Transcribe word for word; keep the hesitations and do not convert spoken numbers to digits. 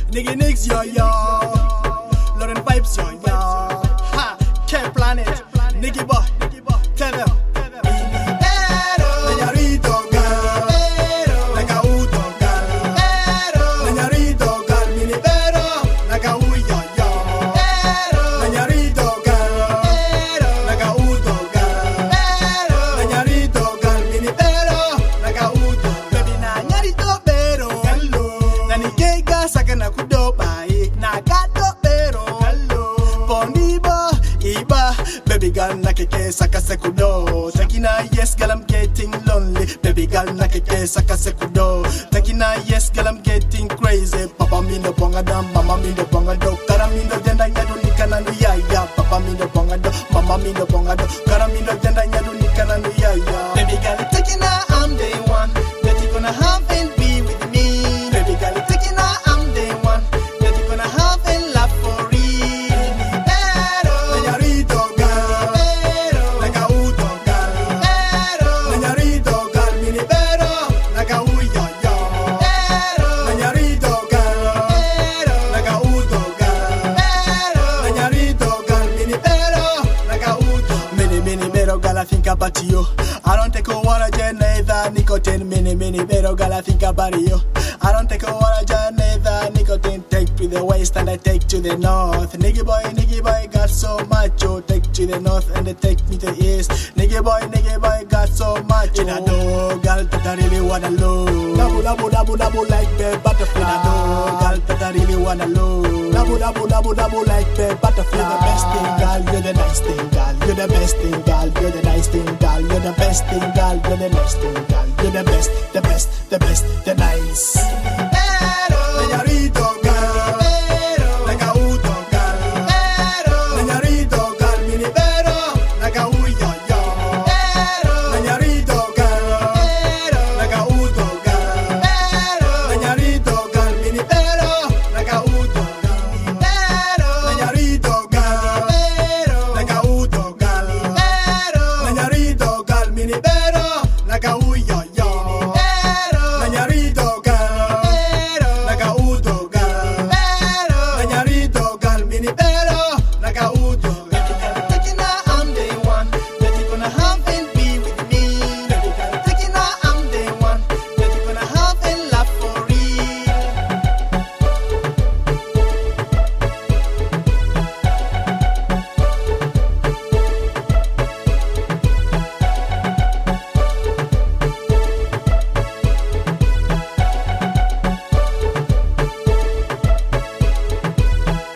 Nigga Nix, yo yo. Lauren Vibes, yo yo. Ha, K-Planet, Niggy Boy, tell them. Nañarito girl, Nagauto girl, Nañarito girl, mini pero, Nagau yo yo. Nañarito girl, Nagauto girl, Nañarito girl, mini pero, Nagauto. Baby Nañarito pero, Nanigega saka na kudoba, Nagato pero, Pondiba, Iba, baby girl nakeke saka sekudo. Takina yes girl I'm getting lonely, baby girl nakeke saka sekudo. Takina yes girl I'm getting crazy. Papa mi no bonga dam, mama mi no bonga do. Kara mi no jenda nyadu nikana no ya ya. Papa mi no bonga do, mama mi no bonga do. Kara mi no jenda nyadu nikana no ya ya. Baby girl takina I'm the one that you gonna have and be with me. Baby girl takina I'm the one that you gonna have and love for real. Nañarito girl, Nagauto girl, Nañarito girl, mini pero, Nagau yo yo. Nañarito girl, Nagauto girl, Nañarito girl, mini pero, Nagauto. Mini mini pero girl I think about you. I don't take a water jet neither nicotine. Mini mini pero girl I think about you. I don't take a water jet neither nicotine. Take to the west and I take to the north. Nigga boy, nigga boy got so much. You take to the north and they take me to the east. Nigga boy, nigga boy got so much. In a dog, girl that I really wanna love. Double, double, double, double like the butterfly. In a dog, girl that I really wanna love. Double, double, double, double like the butterfly. You're the best thing, girl. You're the nice thing, girl. You're the best thing, girl. You're the nice thing, girl. You're the best thing, girl. You're the nice thing, girl. You're the best, the best, the best, the nice.